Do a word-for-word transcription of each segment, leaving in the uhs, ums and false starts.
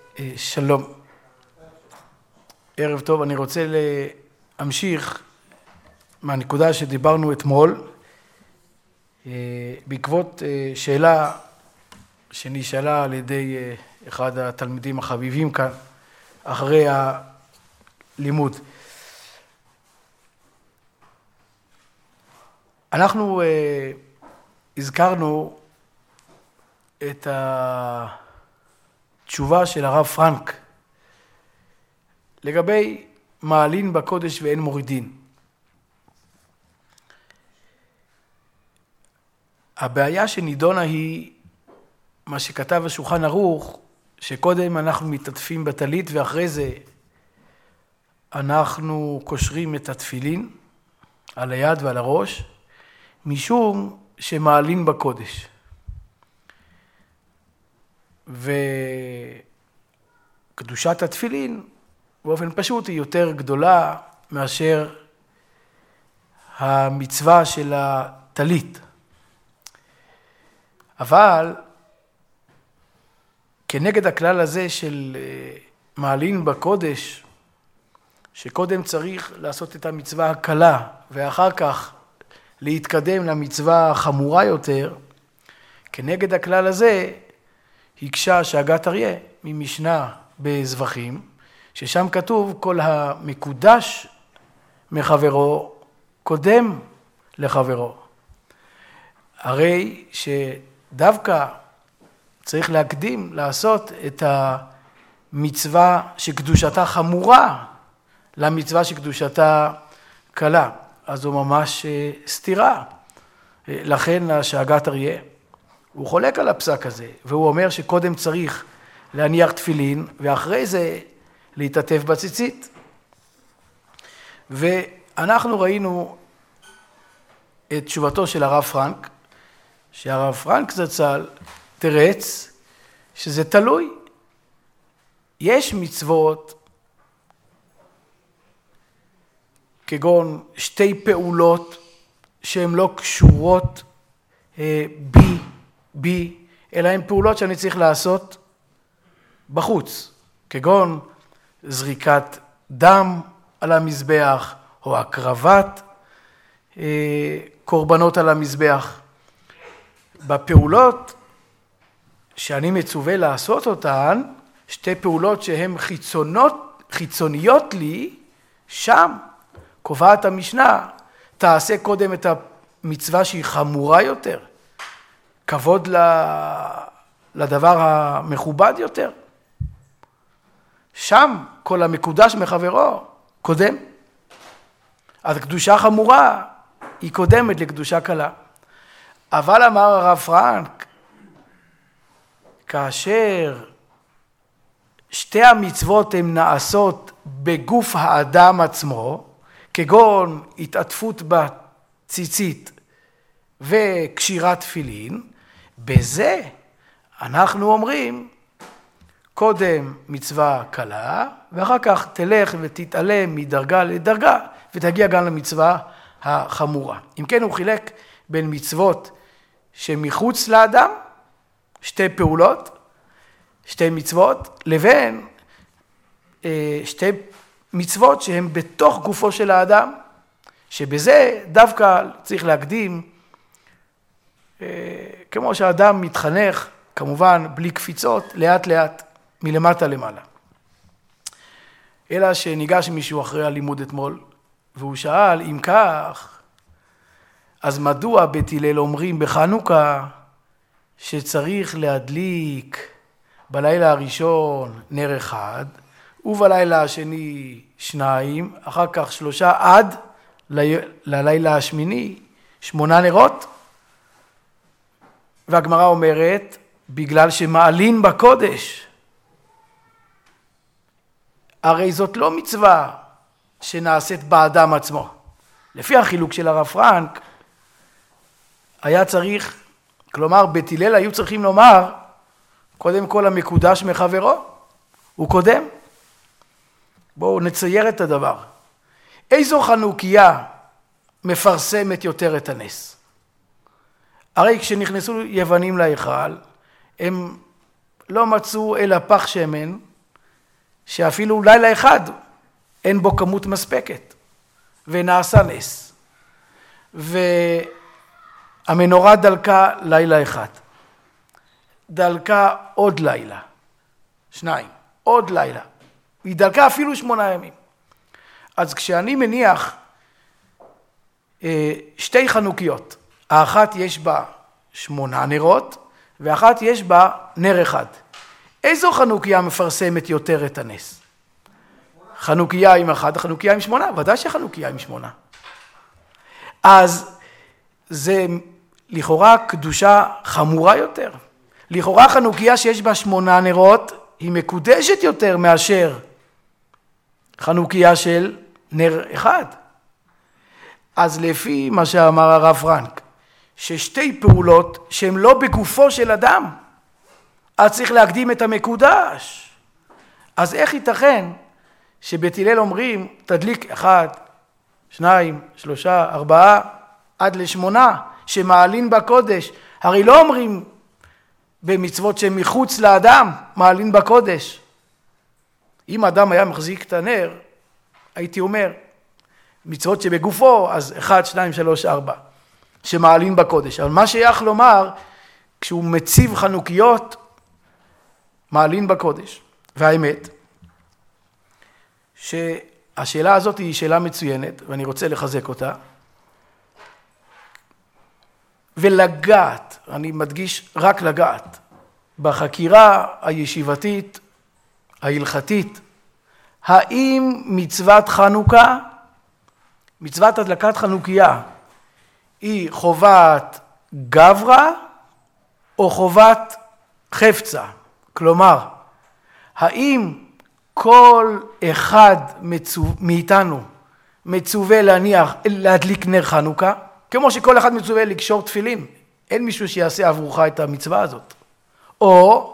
שלום, ערב טוב. אני רוצה להמשיך מהנקודה שדיברנו אתמול בעקבות שאלה שנשאלה על ידי אחד התלמידים החביבים כאן אחרי הלימוד. אנחנו הזכרנו את התשובה של הרב פרנק לגבי מעלין בקודש ואין מורידין. הבעיה שנידונה היא מה שכתב השולחן ערוך, שקודם אנחנו מתעטפים בטלית ואחרי זה אנחנו קושרים את התפילין על היד ועל הראש, משום שמעלין בקודש. וקדושת התפילין באופן פשוט היא יותר גדולה מאשר המצווה של הטלית. אבל כנגד הכלל הזה של מעלין בקודש, שקודם צריך לעשות את המצווה הקלה ואחר כך להתקדם למצווה החמורה יותר, כנגד הכלל הזה הקשה שגת אריה ממשנה בזבחים, ששם כתוב כל המקודש מחברו קודם לחברו. הרי שדווקא צריך להקדים לעשות את המצווה שקדושתה חמורה למצווה שקדושתה קלה. אז זו ממש סתירה. לכן השגת אריה הוא חולק על הפסק הזה, והוא אומר שקודם צריך להניח תפילין ואחרי זה להתעטף בציצית. ואנחנו ראינו את תשובתו של הרב פרנק, שהרב פרנק זצ"ל תרץ שזה תלוי. יש מצוות כגון שתי פעולות שהן לא קשורות בי, בי, אלא הן פעולות שאני צריך לעשות בחוץ, כגון זריקת דם על המזבח או הקרבת קורבנות על המזבח. בפעולות שאני מצווה לעשות אותן, שתי פעולות שהן חיצונות, חיצוניות לי, שם קובעת המשנה, תעשה קודם את המצווה שהיא חמורה יותר, כבוד לדבר המכובד יותר. שם כל המקודש מחברו קודם. אז קדושה חמורה היא קודמת לקדושה קלה. אבל אמר הרב פרנק, כאשר שתי המצוות הן נעשות בגוף האדם עצמו, כגון התעטפות בציצית וקשירת תפילין, בזה אנחנו אומרים קודם מצווה קלה, ואחר כך תלך ותתעלה מדרגה לדרגה, ותגיע גם למצווה החמורה. אם כן, הוא חילק בין מצוות שמחוץ לאדם, שתי פעולות, שתי מצוות, לבין שתי מצוות שהן בתוך גופו של האדם, שבזה דווקא צריך להקדים, כמו שהאדם מתחנך, כמובן בלי קפיצות, לאט לאט, מלמטה למעלה. אלא שניגש מישהו אחרי הלימוד אתמול, והוא שאל, אם כך, אז מדוע בית הלל אומרים בחנוכה, שצריך להדליק בלילה הראשון נר אחד, ובלילה השני שניים, אחר כך שלושה, עד ללילה השמיני, שמונה נרות? והגמרא אומרת, בגלל שמעלין בקודש. הרי זאת לא מצווה שנעשית באדם עצמו. לפי החילוק של הרב פרנק, היה צריך, כלומר בית הלל היו צריכים לומר, קודם כל המקודש מחברו, הוא קודם. בואו נצייר את הדבר. איזו חנוכיה מפרסמת יותר את הנס? הרי כשנכנסו יוונים להיכל, הם לא מצאו אלא פח שמן שאפילו לילה אחד אין בו כמות מספקת, ונעשה נס. והמנורה דלקה לילה אחד. דלקה עוד לילה. שניים. עוד לילה. היא דלקה אפילו שמונה ימים. אז כשאני מניח שתי חנוכיות, האחת יש בה שמונה נרות, ואחת יש בה נר אחד. איזו חנוכיה מפרסמת יותר את הנס? חנוכיה עם אחד, חנוכיה עם שמונה, ודאי שחנוכיה עם שמונה. אז זה לכאורה קדושה חמורה יותר. לכאורה חנוכיה שיש בה שמונה נרות, היא מקודשת יותר מאשר חנוכיה של נר אחד. אז לפי מה שאמר הרב פרנק, ששתי פעולות שהן לא בגופו של אדם, אז צריך להקדים את המקודש. אז איך ייתכן שבית הלל אומרים, תדליק אחד, שניים, שלושה, ארבעה, עד לשמונה, שמעלין בקודש. הרי לא אומרים במצוות שמחוץ לאדם, מעלין בקודש. אם אדם היה מחזיק את הנר, הייתי אומר, מצוות שבגופו, אז אחד, שניים, שלוש, ארבע, שמעלין בקודש. אבל מה שייך לומר, כשהוא מציב חנוכיות, מעלין בקודש. והאמת, שהשאלה הזאת היא שאלה מצוינת, ואני רוצה לחזק אותה, ולגעת, אני מדגיש רק לגעת, בחקירה הישיבתית, ההלכתית, האם מצוות חנוכה, מצוות הדלקת חנוכיה, היא חובת גברא או חובת חפצה? כלומר, האם כל אחד מצו... מאיתנו מצווה להניח, להדליק נר חנוכה, כמו שכל אחד מצווה לקשור תפילין, אין מישהו שיעשה עבורך את המצווה הזאת, או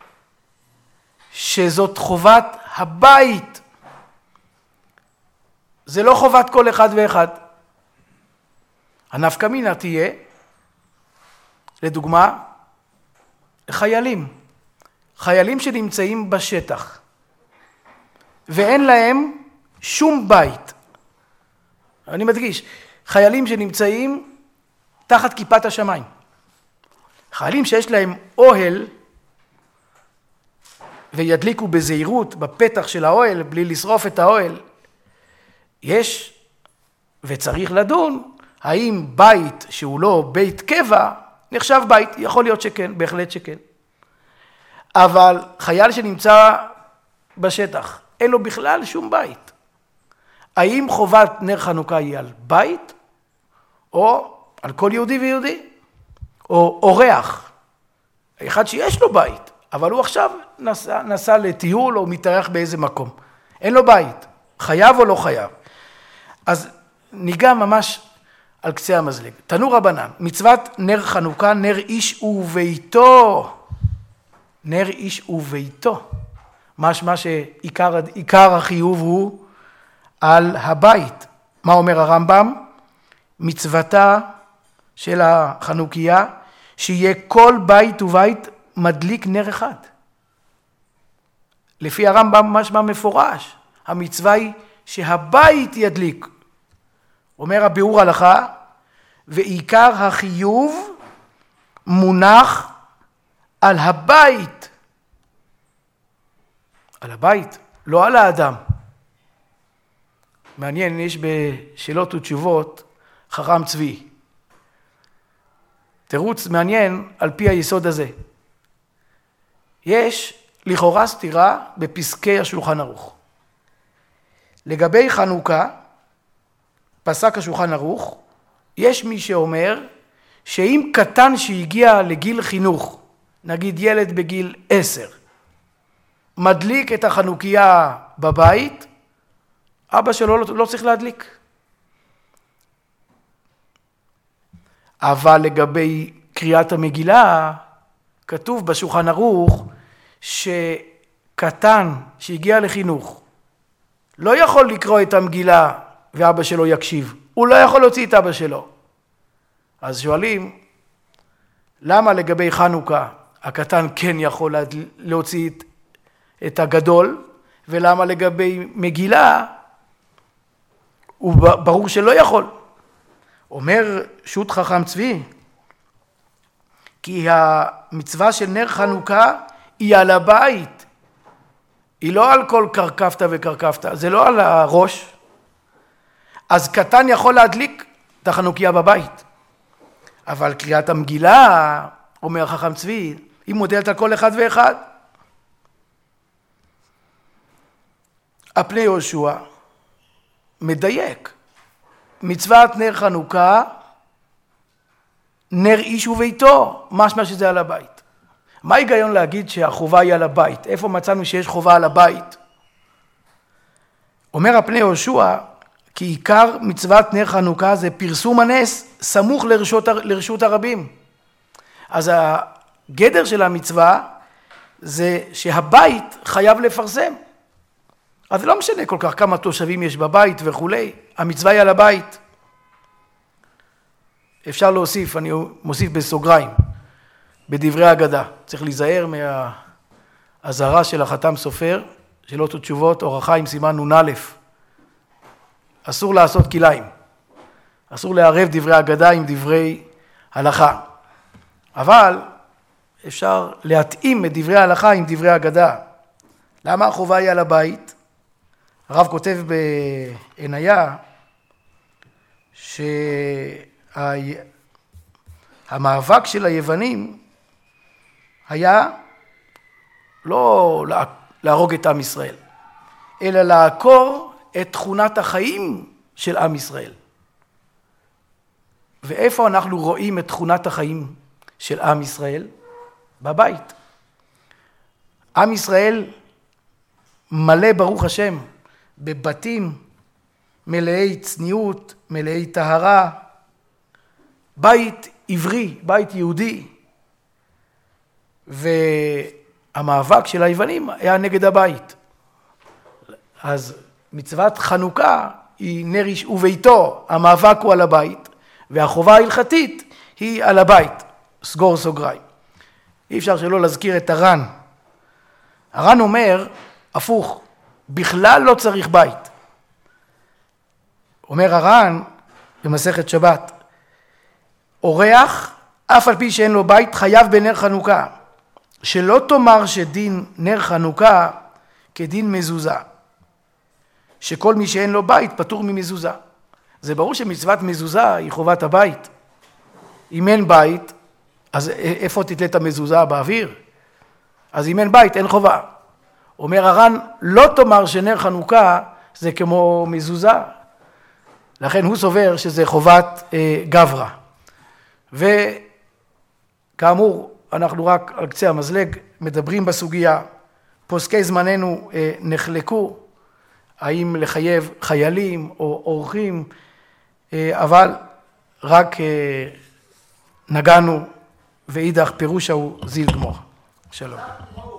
שזאת חובת הבית, זה לא חובת כל אחד ואחד. הנפקא מינה תהיה, לדוגמה, חיילים, חיילים שנמצאים בשטח, ואין להם שום בית. אני מדגיש, חיילים שנמצאים תחת כיפת השמיים. חיילים שיש להם אוהל, וידליקו בזהירות בפתח של האוהל, בלי לשרוף את האוהל, יש וצריך לדון, האם בית שהוא לא בית קבע, נחשב בית, יכול להיות שכן, בהחלט שכן. אבל חייל שנמצא בשטח, אין לו בכלל שום בית. האם חובת נר חנוכה היא על בית, או על כל יהודי ויהודי, או אורח, אחד שיש לו בית, אבל הוא עכשיו נסע, נסע לטיול או מתארח באיזה מקום. אין לו בית, חייב או לא חייב. אז ניגע ממש על קצה המזלג. תנו רבנן, מצוות נר חנוכה, נר איש וביתו. נר איש וביתו. משמע שעיקר עיקר החיוב הוא על הבית. מה אומר הרמב"ם? מצוותה של החנוכיה, שיהיה כל בית ובית מדליק נר אחד. לפי הרמב"ם משמע מפורש, המצווה היא שהבית ידליק. אומר הביאור הלכה, ועיקר החיוב מונח על הבית. על הבית, לא על האדם. מעניין, יש בשאלות ותשובות חכם צבי. תירוץ מעניין על פי היסוד הזה. יש לכאורה סתירה בפסקי השולחן ערוך. לגבי חנוכה, פסק השולחן ערוך, יש מי שאומר שאם קטן שהגיע לגיל חינוך, נגיד ילד בגיל עשר, מדליק את החנוכיה בבית, אבא שלו לא, לא צריך להדליק. אבל לגבי קריאת המגילה, כתוב בשולחן ערוך שקטן שהגיע לחינוך, לא יכול לקרוא את המגילה ואבא שלו יקשיב. הוא לא יכול להוציא את אבא שלו. אז שואלים, למה לגבי חנוכה הקטן כן יכול להוציא את הגדול, ולמה לגבי מגילה הוא ברור שלא יכול. אומר שו"ת חכם צבי, כי המצווה של נר חנוכה היא על הבית, היא לא על כל קרקפתא וקרקפתא, זה לא על הראש. אז קטן יכול להדליק את החנוכיה בבית, אבל קריאת המגילה, אומר חכם צבי, היא מודלת על כל אחד ואחד. הפני יהושע מדייק, מצוות נר חנוכה, נר איש וביתו, משמע שזה על הבית. מה ההיגיון להגיד שהחובה היא על הבית? איפה מצאנו שיש חובה על הבית? אומר הפני יהושע, כי עיקר מצוות נר חנוכה זה פרסום הנס סמוך לרשות, לרשות הרבים. אז הגדר של המצווה זה שהבית חייב לפרסם. אז זה לא משנה כל כך כמה תושבים יש בבית וכולי, המצווה היא על הבית. אפשר להוסיף, אני מוסיף בסוגריים, בדברי ההגדה. צריך להיזהר מהאזהרה של החתם סופר, שאלות ותשובות, אור החיים סימן נון א', אסור לעשות כליים, אסור לערב דברי ההגדה עם דברי הלכה. אבל אפשר להתאים את דברי ההלכה עם דברי ההגדה. למה החובה היא על הבית? הרב כותב בעניה שהמאבק של היוונים היה לא להרוג את עם ישראל, אלא לעקור את תכונת החיים של עם ישראל. ואיפה אנחנו רואים את תכונת החיים של עם ישראל? בבית. עם ישראל מלא ברוך השם בבתים מלאי צניעות, מלאי טהרה, בית עברי, בית יהודי. והמאבק של היוונים היה נגד הבית. אז מצוות חנוכה היא נר איש וביתו, המאבק הוא על הבית, והחובה ההלכתית היא על הבית, סגור סוגריים. אי אפשר שלא להזכיר את הר"ן. הר"ן אומר, הפוך, בכלל לא צריך בית. אומר הר"ן במסכת שבת, אורח, אף על פי שאין לו בית, חייב בנר חנוכה, שלא תאמר שדין נר חנוכה כדין מזוזה, שכל מי שאין לו בית פטור ממזוזה. זה ברור שמצוות מזוזה היא חובת הבית. אם אין בית, אז איפה תתלה את המזוזה? באוויר? אז אם אין בית, אין חובה. אומר הר"ן, לא תאמר שנר חנוכה זה כמו מזוזה. לכן הוא סובר שזה חובת אה, גברא. וכאמור, אנחנו רק על קצה המזלג מדברים בסוגיה. פוסקי זמננו אה, נחלקו, האם לחייב חיילים או אורחים, אה, אבל רק אה, נגענו ואידך פירושה הוא זיל גמור. שלום.